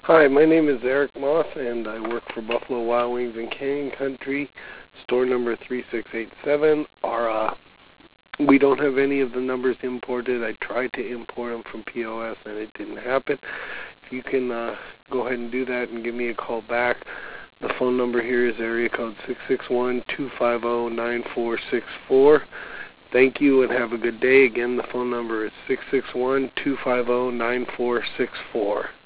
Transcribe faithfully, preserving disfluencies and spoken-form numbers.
Hi, my name is Eric Moss, and I work for Buffalo Wild Wings in Canyon Country, store number three six eight seven. Our, uh, we don't have any of the numbers imported. I tried to import them from P O S, and it didn't happen. If you can uh, go ahead and do that and give me a call back. The phone number here is area code six six one, two five zero, nine four six four. Thank you and have a good day. Again, the phone number is six six one, two five zero, nine four six four.